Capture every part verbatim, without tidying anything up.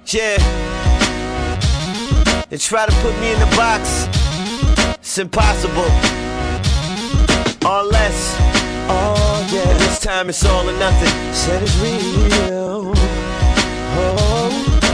Yeah. They try to put me in the box. It's impossible. Or less. Oh yeah. And this time it's all or nothing. Said it's real. Oh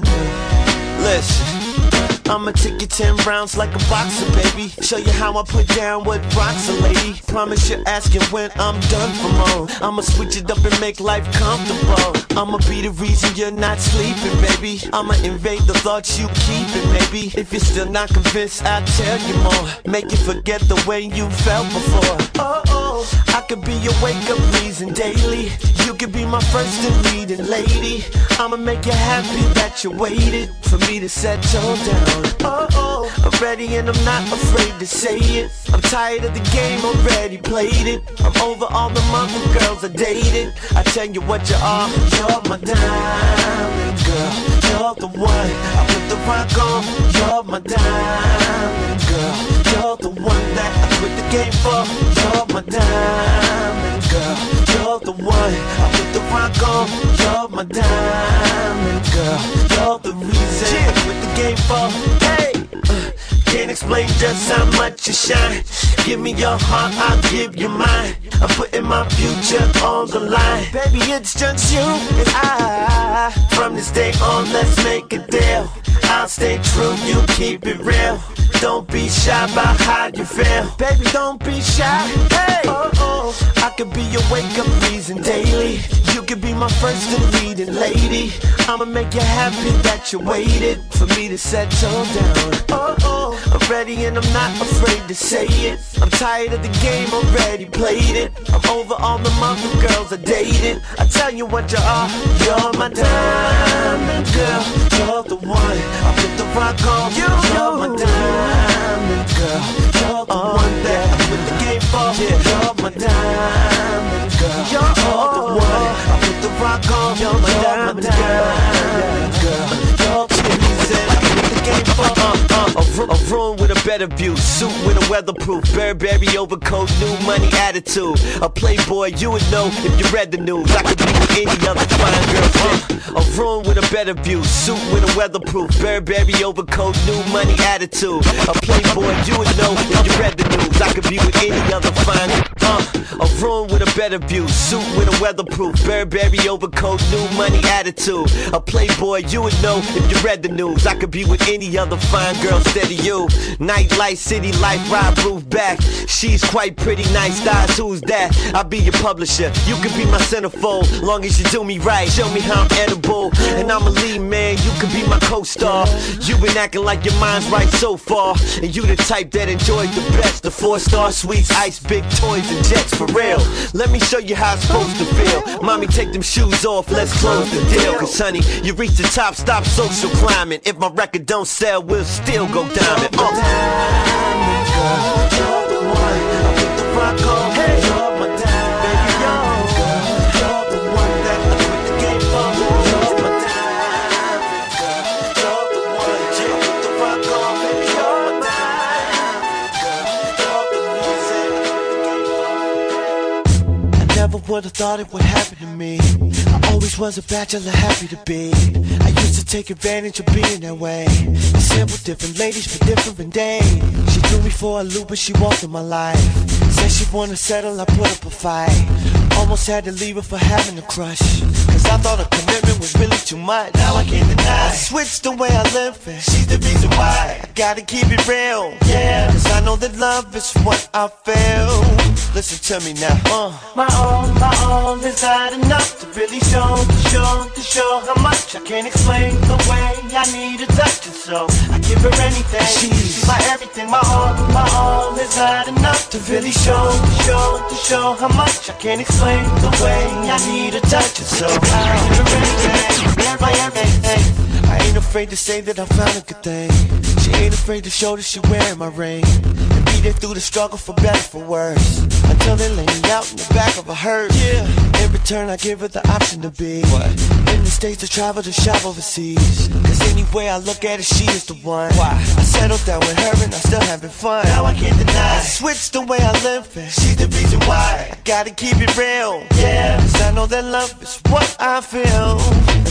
yeah. Listen. I'ma take you ten rounds like a boxer, baby. Show you how I put down what rocks a lady. Promise you're asking when I'm done for more. I'ma switch it up and make life comfortable. I'ma be the reason you're not sleeping, baby. I'ma invade the thoughts you keeping, maybe. If you're still not convinced, I'll tell you more. Make you forget the way you felt before. Oh, oh, I could be your wake-up reason daily. You could be my first and leading lady. I'ma make you happy that you waited for me to settle down. Oh, oh, I'm ready and I'm not afraid to say it. I'm tired of the game, already played it. I'm over all the mother girls I dated. I tell you what you are, you're my diamond girl. You're the one I put the rock on. You're my diamond girl. You're the one that I quit the game for. You're my diamond girl. You're the one I put the rock on. You're my diamond girl. You're the reason I quit the game for. Hey, uh, can't explain just how much you shine. Give me your heart, I'll give you mine. I'm putting my future on the line. Baby, it's just you and I. From this day on, let's make a deal. I'll stay true, you keep it real. Don't be shy about how you feel. Baby, don't be shy. Hey, oh, oh, I could be your wake-up reason daily. You could be my first and leading lady. I'ma make you happy that you waited for me to settle down. Oh, oh, I'm ready and I'm not afraid to say it. I'm tired of the game, already played it. I'm over all the mother girls I dated. I tell you what you are, you're my diamond girl. You're the one I put the rock on. You, you're my diamond girl. You're the uh, one that I put the game for. Yeah. You're my diamond girl. You're, you're the one I put the rock on. You're my diamond girl. You're the reason I put the game for. Uh, uh, a, room, a room with a better view, suit with a weatherproof, Burberry overcoat, new money attitude. A playboy, you would know if you read the news. I could be with any other fine girl. Uh, a room with a better view, suit with a weatherproof, Burberry overcoat, new money attitude. A playboy, you would know if you read the news. I could be with any other fine. Uh, a room with a better view, suit with a weatherproof, Burberry overcoat, new money attitude. A playboy, you would know if you read the news. I could be with any other fine girl instead of you. Nightlife, city life, ride roof back. She's quite pretty, nice thighs, who's that? I'll be your publisher, you can be my centerfold. Long as you do me right, show me how I'm edible. And I'm a lead man, you can be my co-star. You been acting like your mind's right so far. And you the type that enjoys the best. The four-star suites, ice, big toys, and jets for real. Let me show you how it's supposed to feel. Mommy, take them shoes off, let's close the deal. Cause honey, you reach the top, stop social climbing. If my record don't sell, we'll still go diamond. Uh. Diamond girl, you're the one I put the rock on. Hey, you're my diamond, baby, you're girl. You're the one that I quit the game for. You're my diamond girl. You're the one I put the rock on. Baby, you're my diamond girl. You're the reason I quit the game for. I never would've thought it would happen to me. I always was a bachelor, happy to be. I used to take advantage of being that way. Simple, different ladies for different days. She threw me for a loop, but she walked in my life. Said she wanna settle, I put up a fight. Almost had to leave her for having a crush. Cause I thought a commitment was really too much. Now I can't deny. I switched the way I live, and she's the reason why. I gotta keep it real, yeah. Cause I know that love is what I feel. Listen to me now. Uh. My all, my all is not enough to really show, to show, to show how much I can't explain the way I need a touch, and so I give her anything. She's my everything. My all, my all is not enough to really show, to show, to show how much I can't explain the way I need a touch, and so I give her anything. My everything. I ain't afraid to say that I found a good thing. She ain't afraid to show that she wearing my ring. And be there through the struggle for better, for worse. Until they lay me out in the back of a hearse. Yeah. In return, I give her the option to be what? In the States to travel to shop overseas. Cause anyway I look at it, she is the one. Why? I settled down with her and I'm still having fun. Now I can't deny. I switched the way I live, and she's the reason why. I gotta keep it real, yeah. Cause I know that love is what I feel. That's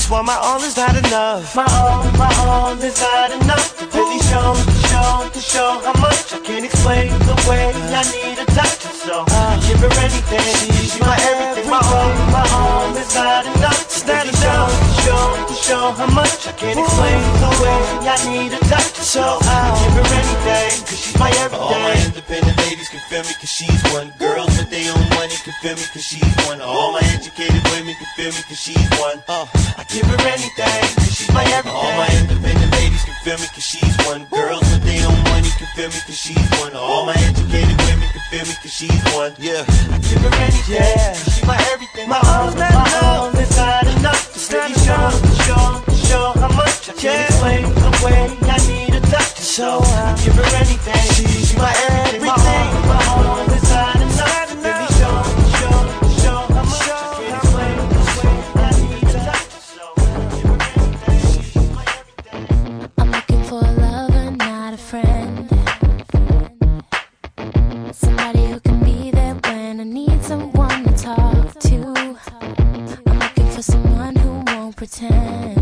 That's why my all is not enough. My all, my all is not enough to really show, to show, to show how much I can't explain the way I need a touch. So I give her anything. She's my everything. My all, my all is not enough to really show, to show, to show how much I can't explain the way I need a touch. So I give her anything, cause she's my everything. All my independent ladies can feel me, cause she's one. Girls with their own money can feel me, cause she's one. All my educated women can feel me, cause she's one. Uh, I give her anything, cause she's my everything. All my independent ladies can feel me, cause she's one. Girls with their own money can feel me, cause she's one. All my educated women can feel me, cause she's one. Yeah, I give her anything, yeah. Cause she's my everything. My all, my all is not enough to really show, show, show how much I can't explain the way I need a touch. So I give her anything, she's my everything. My all is not enough to really show, show, show how much I can't explain the way I need a touch. So I give her anything, she's my everything. I'm looking for a lover, not a friend. Somebody who can be there when I need someone to talk to. I'm looking for someone who won't pretend.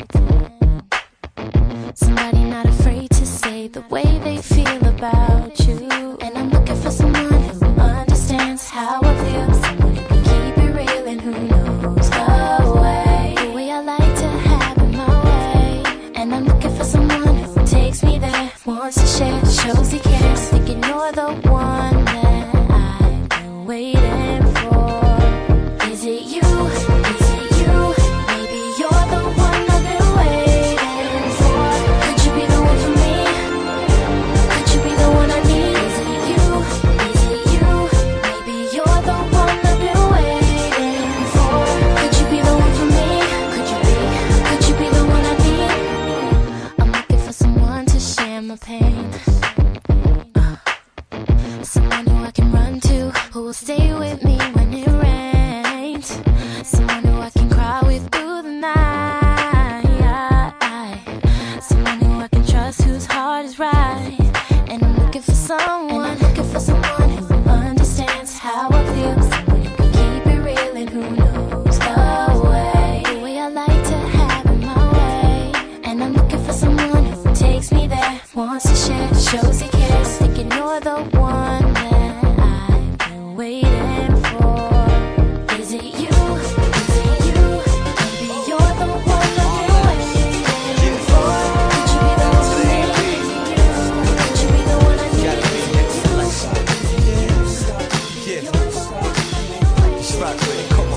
Somebody not afraid to say the way they feel about you. And I'm looking for someone who understands how I feel. Someone who can keep it real and who knows the way. The way I like to have it my way. And I'm looking for someone who takes me there, wants to share, shows he cares. Thinking you're the one that I've been waiting for. Is it you? Is it you? Maybe you're the one I've been waiting for. Could you be the one for me? Could you be the one I need? Is it you? Is it you? Maybe you're the one I've been waiting for. Could you be the one for me? Could you be? Could you be the one I need? I'm looking for someone to share my pain. Uh, someone who I can run to, who will stay with me when it rains. Someone who I can cry with through the night. Someone who I can trust, whose heart is right. And I'm looking for someone, and I'm looking for someone who understands how I feel. Someone who can keep it real and who knows the way. The way I like to have it my way. And I'm looking for someone who takes me there, wants to share, shows he cares. Thinking you're the one that I've been waiting for. Is it you? Is it you? Maybe you're the one I've been waiting for. Could you be the one for me? Could you be the one I need? yeah. It's right there, come on.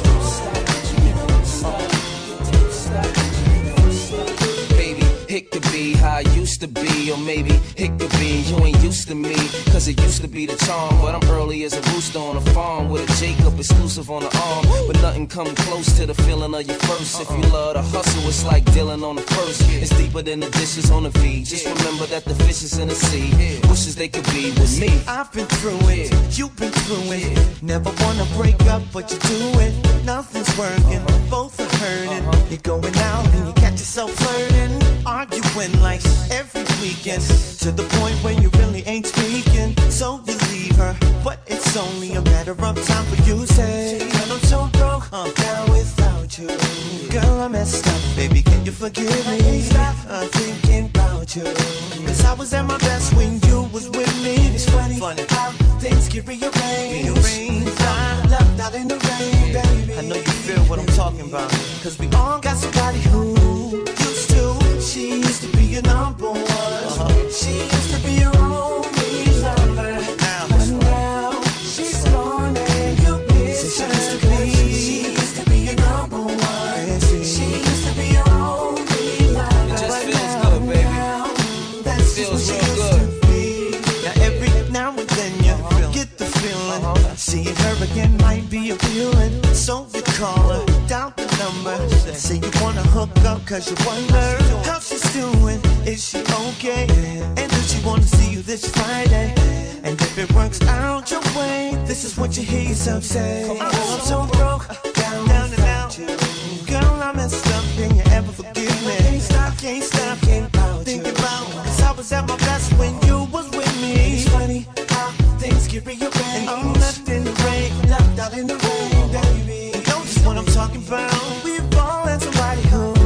Baby, it could be how I used to be, or maybe it could be you ain't used to me. Cause it used to be the charm, but I'm early as a rooster on a farm with a Jacob exclusive on the arm. But nothing come close to the feeling of your first. If you love the hustle, it's like dealing on the first. It's deeper than the dishes on the V. Just remember that the fish is in the sea. Wishes they could be with me. I've been through it, you've been through it. Never wanna break up, but you do it. Nothing's working, both are hurting. You're going out and you catch yourself flirting, arguing like every weekend, to the point where you really ain't speaking. So you leave her, but it's only a matter of time for you to say, girl, I'm so broke, I'm down without you. Girl, I messed up, baby, can you forgive me? I'm thinking about you, cause I was at my best when you was with me. It's funny, funny. How things get rearranged. I'm left out in the rain, baby. I know you feel what I'm talking about. Cause we all got somebody who used to. She used to be your number one. Uh-huh. She used to be your only lover. Now, but now she's gone and you miss her. She used to be, she used to be your number one. She used to be your only lover. It just but feels now, good, baby. now, that's Feels what real she good. used to be. Now every now and then you uh-huh. get the feeling uh-huh. seeing her again might be appealing. So you call her, down the number, say you wanna hook up cause you wonder how she's doing, is she okay? And does she wanna see you this Friday? And if it works out your way, this is what you hear yourself say. Girl, I'm so broke, down, down and out. Girl, I messed up, can you ever forgive me? Can't stop, can't stop, can't think about, cause I was at my best when you was with me. It's funny how things get rearranged, and I'm left in the rain, left out in the rain, baby. You know just what I'm talking about. We've all had somebody who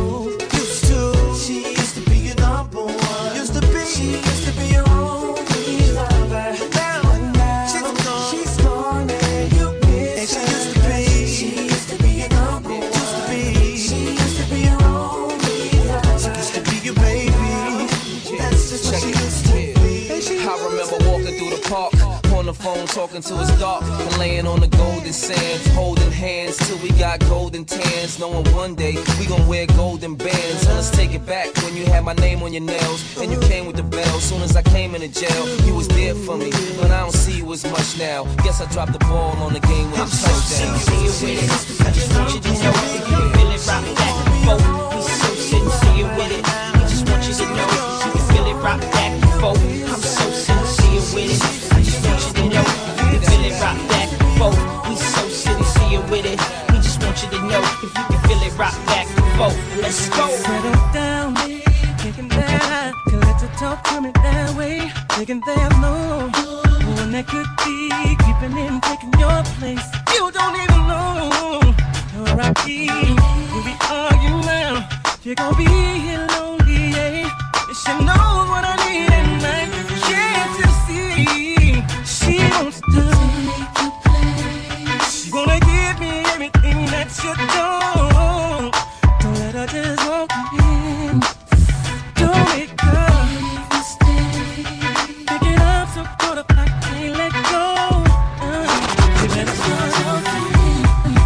phone talking till it's dark and laying on the golden sands, holding hands till we got golden tans, knowing one day we gon' wear golden bands. So let's take it back when you had my name on your nails and you came with the bell. Soon as I came into jail, you was there for me, but I don't see you as much now. Guess I dropped the ball on the game with a touchdown. I just want you to know if you can feel it rock back and forth. We so sincere with it. We just want you to know if you can feel it rock back and forth. I'm so sincere with it. I just want you to know if you can feel it rock back and forth. We so sincere with it. We just want you to know if you can feel it rock back and forth. Let's go. Settle down, thinking that I can let the talk coming that way. Thinking there's no one that could be creeping in, taking your place. You don't even know where I be when we argue now. You're gonna be here lonely, yeah. And she knows what I need at night. Can't you see? She wants to make you play. She wanna give me everything that you don't. Don't let her just walk in. Don't make her make me stay. Pick it up so caught up I can't let go. Uh, you better start talking.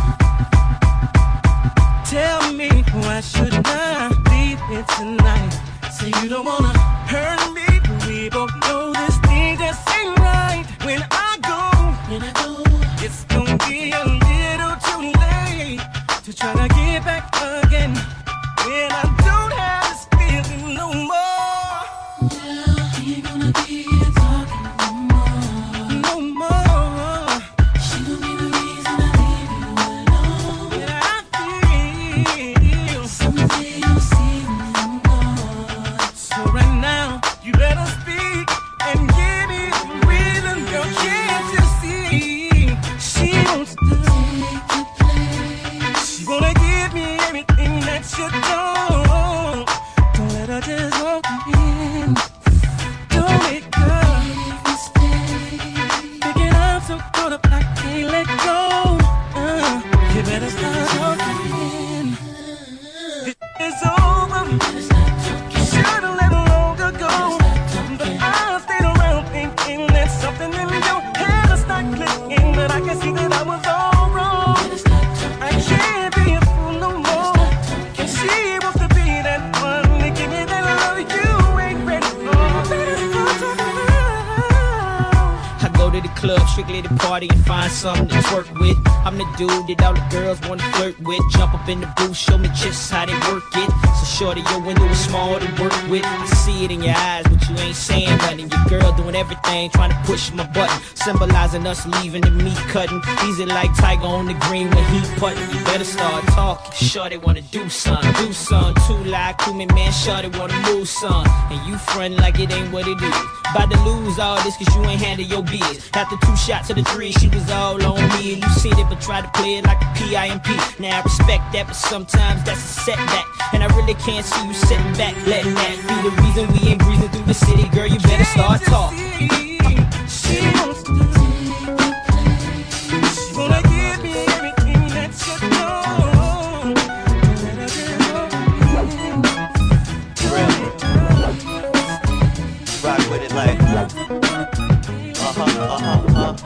Tell me why shouldn't I leave here tonight? Say you don't wanna hurt me, but we both know this thing just ain't right. When I go, when I go, it's gonna be a little too late to try to get back again. When I don't have this feeling no more. Now we ain't gonna be here talking no more. No more. She gon' be the reason I leave you alone. And I feel someday you'll see me more. So right now, you better speak and give me the reason, girl. Can't you see? She wants to make you play. She wanna give me everything that you don't. Don't let her just walk in. Don't make her make me stay. Pick it up so caught up I can't let go. Uh, you better start talking. It's over. Should've let long ago. But I stayed around thinking that something in your head will start clicking. But I can see that I was all wrong. I can't be a fool no more. And she wants to be that one to give me that love you ain't ready for. Better start talking now. I go to the club strictly to party and find something to twerk with. I'm the dude that all the girls wanna flirt with. Jump up in the booth, show me just how they work it. So shorty, your window is small to work with. I see it in your eyes, but you ain't saying nothing. Your girl doing everything, trying to push my button, symbolizing us leaving the meat cutting. Easy like Tiger on the green when he putting. You better start talking. Shorty wanna do something, do something. Too like to me, man. Shorty wanna move some, and you front like it ain't what it is. About to lose all this 'cause you ain't handle your biz. After two shots of the three, she was all on me, and you seen it but try to play it like a P I M P. Now I respect that, but sometimes that's a setback, and I really can't see you sitting back, letting that be the reason we ain't breathing through the city. Girl, you better start talking. She wants to make you play. She wanna give me everything that you know. Let her just walk in. Rock with it like uh-huh, uh-huh, uh.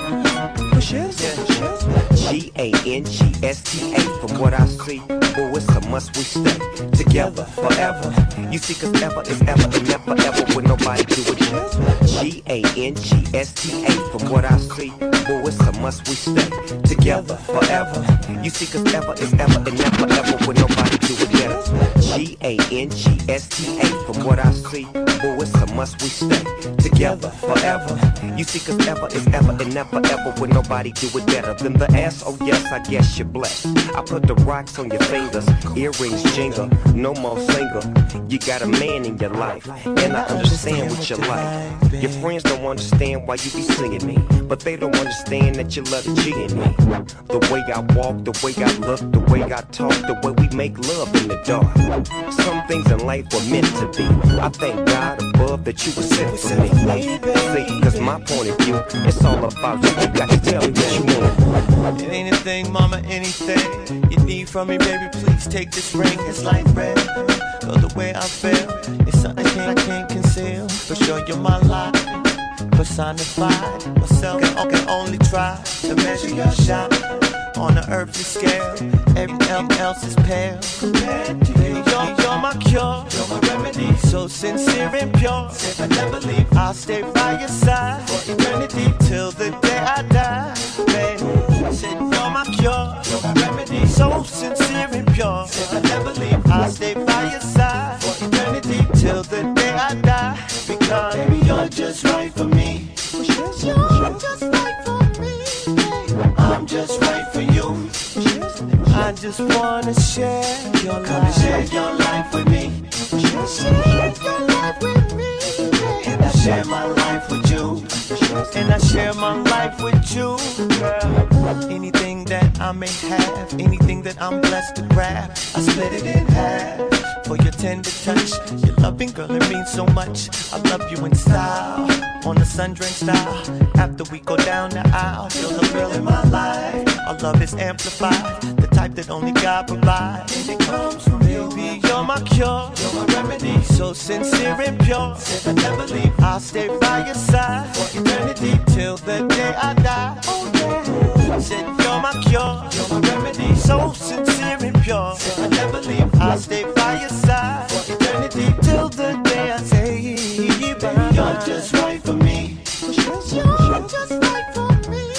G A N G S T A. From what I see, boy, it's a must we stay together forever. You see, 'cause ever is ever and never ever would nobody do it. G A N G S T A. From what I see, boy, it's a must we stay together forever. You see, 'cause ever is ever and never ever would nobody do it better. G A N G S T A. From what I see, boy, it's a must we stay together forever. You see, 'cause ever is ever and never ever would nobody do it better than the ass. Oh yes, I guess you're blessed. I put the rocks on your fingers, earrings jingle, no more single. You got a man in your life, and I understand what you like. Your friends don't understand why you be singing me, but they don't understand that you love the G in me. The way I walk, the way I look, the way I talk, the way we make love in the dark. Some things in life were meant to be. I thank God above that you were sent for me. See, 'cause my point of view, it's all about you. You got to tell me what you want. Anything, mama, anything you need from me, baby, please take this ring. It's like red, cause the way I feel, it's something I can't, I can't conceal. For sure you're my life, personified. Myself can, can only try to measure your shot on an earthly scale. Everything else is pale compared to you. You're, you're my cure, you're my remedy. So sincere and pure. If I never leave, I'll stay by your side for eternity till the day I die. Baby, I said you're my cure, you're my remedy. So sincere and pure. If I never leave, I'll stay by your side for eternity till the day I die. Because baby, you're just right for me. You're just right for me. I'm just right for you. I just wanna share your life. Come and share your life with me. Share your life with me. And I share my life with you. And I share my life with you, girl. Anything that I may have, anything that I'm blessed to grab, I split it in half. For your tender touch, your loving girl, it means so much. I love you in style, on the sun-drenched style. After we go down the aisle, you're the girl in my life. Our love is amplified, the type that only God provides. And it comes from you. Baby, you're my cure, you're my remedy. So sincere and pure. If I never leave, I'll stay by your side for eternity till the day I die. Oh yeah. I said you're my cure, you're my remedy. So sincere and pure. If I never leave, I'll stay by your side for eternity till the day I say, baby, you're just right for me. You're just right for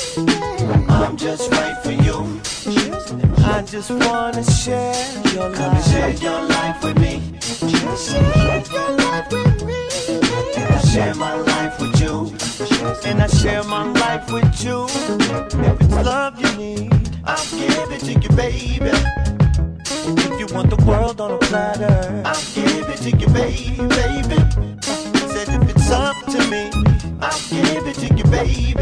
me. I'm just right for you. I just wanna share your life. Come and share your life with me. Share your life with me. And I share my life with you. And I share my life with you. If it's love you need, I'll give it to you, baby. If you want the world on a platter, I'll give it to you, baby, baby. Said if it's up to me, I'll give it to you, baby.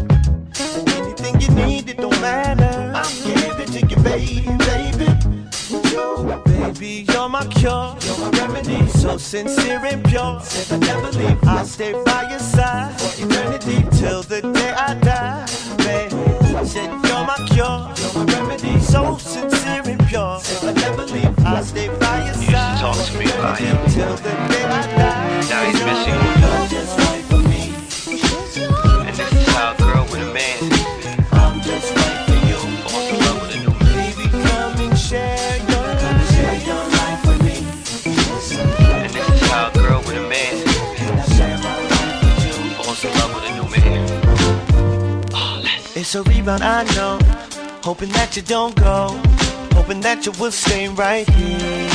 Anything you need, it don't matter. I'll give it to you, baby, baby. You, baby, you're my cure, you're my remedy. So sincere and pure. If I never leave, I'll stay by your side for eternity till the day I die. Baby, said you're my cure, you're my remedy. So sincere and pure. If I never leave, I'll stay by your side. You used to talk to me about him. Till the day I die. Now he's missing you. You're just right for me. And this is how a girl with a man I'm just right for you. falls in love with a new man. Baby, come and share your life. Share your life with me. And this is how a girl with a man Share my life with you. falls in love with a new man. Oh, let's It's a rebound, I know. Hoping that you don't go. Hoping that you will stay right here.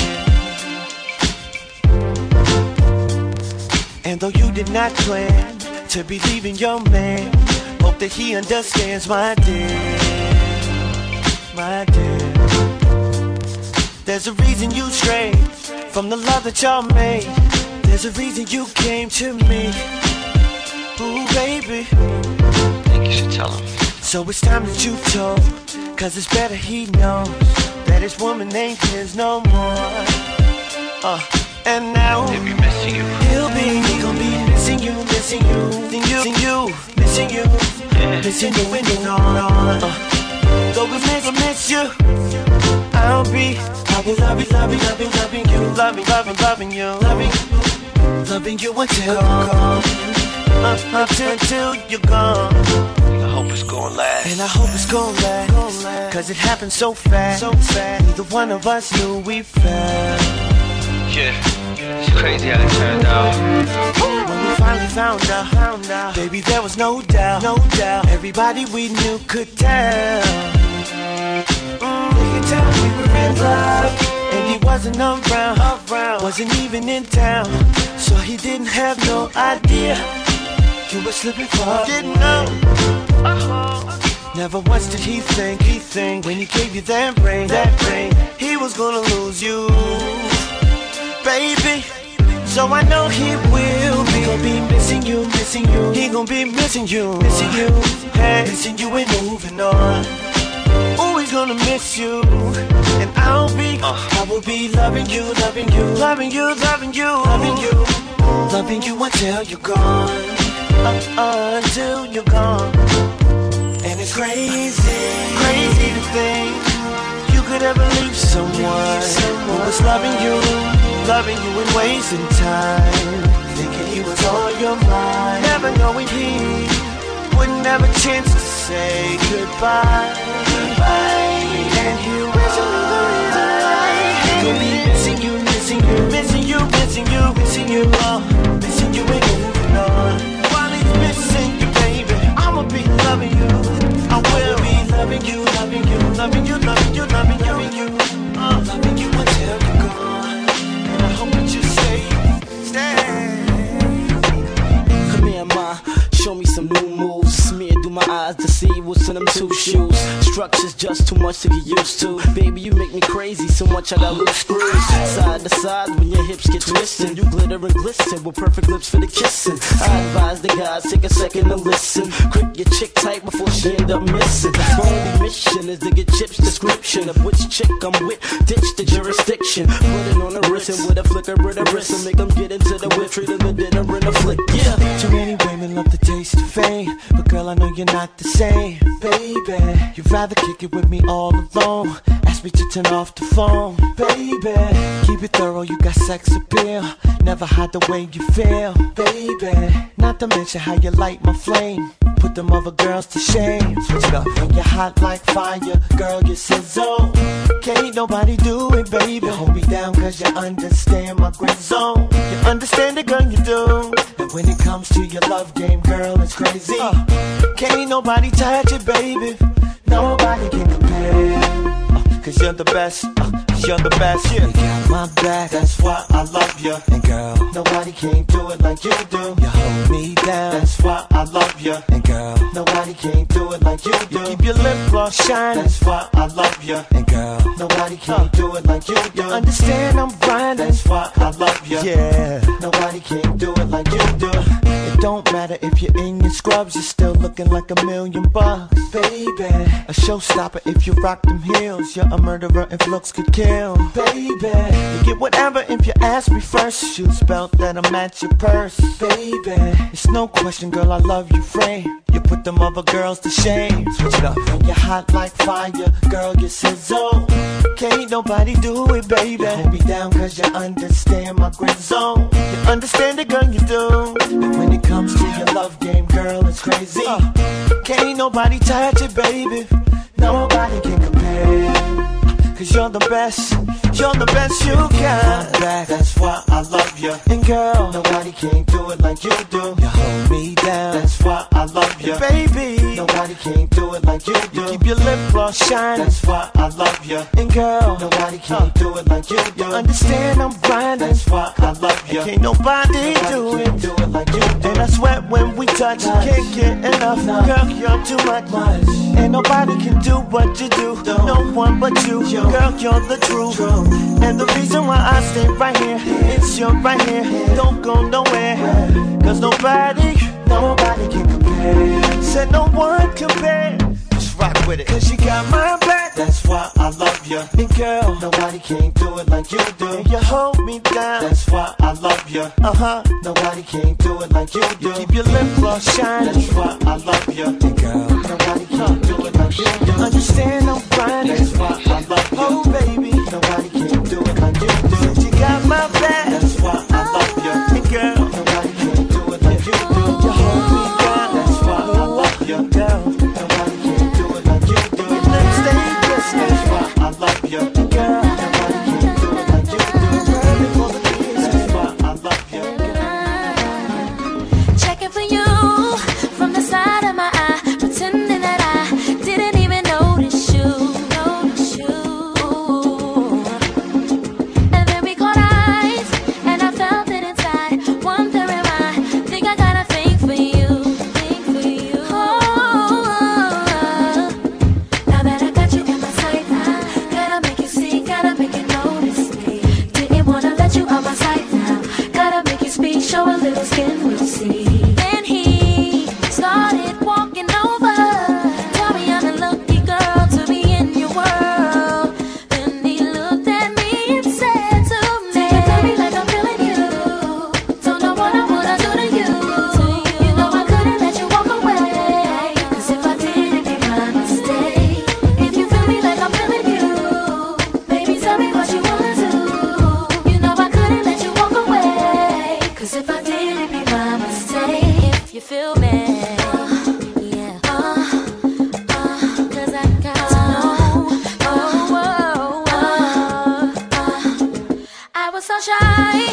And though you did not plan to be leaving your man, hope that he understands, my dear, my dear. There's a reason you strayed from the love that y'all made. There's a reason you came to me. Ooh, baby. I think you should tell him. So it's time that you told, cause it's better he knows that his woman ain't his no more. Uh, and now He'll be missing you. he'll be, he gon' be missing you, missing you, missing you, missing you, missing you, Yeah. missing you when you're gone. Uh, though we miss, I miss you, I'll be, I'll be loving, loving, loving, loving you, loving, loving, loving you, loving, loving you until you're gone, uh, until, until you're gone. I hope it's gonna last. And I hope it's gon' last, cause it happened so fast, so fast. Neither one of us knew we fell. Yeah, it's crazy how it turned out. When we finally found out, found out, baby, there was no doubt, no doubt. Everybody we knew could tell. Mm, they could tell we were in love, and he wasn't around, around, wasn't even in town, so he didn't have no idea you were slipping far. Didn't know. Uh-huh. Never once did he think, he think when he gave you that ring, that ring, he was gonna lose you, baby. So I know he will be, gonna be missing you, missing you. He gonna be missing you, missing you, hey, missing you and moving on. Always gonna miss you, and I'll be, uh. I will be loving you, loving you, loving you, loving you, loving you, loving you until you're gone, uh, uh, until you're gone. And it's crazy, crazy to think you could ever leave someone who was loving you, loving you and wasting time, thinking he he was on your mind. Never knowing he wouldn't have a chance to say goodbye. Goodbye. And he was another reason why he could be missing you, missing you, missing you, missing you, missing you, oh, missing you and moving on. While he's missing you, baby, I'ma be loving you. I will be loving you, loving you, loving you, loving you, loving you, loving you, uh, loving you until you're gone. And I hope that you stay, stay. Come here, ma, show me some new moves. Smear through my eyes to see what's in them two shoes. Structure's just too much to get used to. Baby, you make me crazy, so much I got loose screws. Side to side when your hips get twisted. You glitter and glisten with perfect lips for the kissing. I advise the guys, take a second to listen. Grip your chick tight before she end up missing. My only mission is to get Chip's description of which chick I'm with. Ditch the jurisdiction. Put it on the wrist and with a flicker of the wrist and make them get into the whip. Treat them the dinner in a flick. Yeah. Too many women love the taste of fame, but girl, I know you're not the same, baby. You'd rather kick it with me all alone. Ask me to turn off the phone, baby. Keep it thorough, you got sex appeal. Never hide the way you feel, baby. Not to mention how you light my flame. Put them other girls to shame. Switch it up. When you're hot like fire, girl, you sizzle. Can't nobody do it, baby. Hold me down cause you understand my grid zone. You understand it, girl, you do. And when it comes to your love game, girl, it's crazy. uh, Can't nobody touch it, baby. Nobody can compare. uh, Cause you're the best, uh, you're the best, yeah. You got my back, that's why I love you. And girl, nobody can do it like you do. You hold me down, that's why I love you. And girl, nobody can do it like you do. You keep your lip gloss shining, that's why I love you. And girl, nobody can uh, do it like you do. You understand I'm grinding, that's why I love you. Yeah, nobody can do it like you do. It don't matter if you're in your scrubs, you're still looking like a million bucks, baby. A showstopper if you rock them heels. You're a murderer if looks could kill, baby. You get whatever if you ask me first. Shoes belt that'll match your purse, baby. It's no question, girl, I love you, frame. You put them other girls to shame. Switch it up. When you're hot like fire, girl, you sizzle. Can't nobody do it, baby. Hold me down cause you understand my grid zone. You understand it, girl, you do. And when it comes to your love game, girl, it's crazy. uh, Can't nobody touch it, baby. Nobody can compare. Cause you're the best, you're the best you got. Back, that's why I love you. And girl, nobody can do it like you do. You hold me down, that's why I love you. And baby, nobody can do it like you do. You keep your lip gloss shining, that's why I love you. And girl, nobody can uh, do it like you do. You understand I'm grinding, that's why I love you. And can't nobody, nobody do it, do it like you do. And I sweat when we touch, nice. Can't get enough, nice. Girl, you're too much, much. And nobody can do what you do, don't. No one but you. Yo. Girl, you're the truth. True. And the reason why I stay right here, it's you right here. Don't go nowhere. Cause nobody, nobody can compare. Said no one compare. Just rock with it. Cause you got my back, that's why I love you. And girl, nobody can do it like you do. And you hold me down, that's why I love you. Uh-huh, nobody can do it like you do. You keep your lip gloss shining, that's why I love you. And girl, nobody can do it like you do. Understand I'm grinding, that's why I love you. Oh baby, nobody can do it like you do. You got my back, that's why I love you. And girl, nobody can do it like you do. You hold me down, that's why I love you. Girl, nobody can do it like you do. And let's stay blessed, that's why I love you. And girl, nobody can do it like you do. Girl, before the kids, that's why I love you. Checking for you from the side of my eye, pretending that I didn't even notice you. Notice you. And then we caught eyes, and I felt it inside, wondering why. Think I got a thing for you, thing for you. Oh, now that I got you in my sight, I gotta make you see, gotta make you notice me. Didn't wanna let you out my sight now. Gotta make you speak, show a little skin, we'll see. Then he started walking over. Tell me I'm a lucky girl to be in your world. Then he looked at me and said to me, take it to me like I'm feeling you. Don't know what I wanna do to you. You know I couldn't let you walk away. Cause if I did, it'd be my mistake. If you feel me like I'm feeling you, baby, tell me what you wanna do. You know I couldn't let you walk away. Cause if I did, it'd be my sunshine.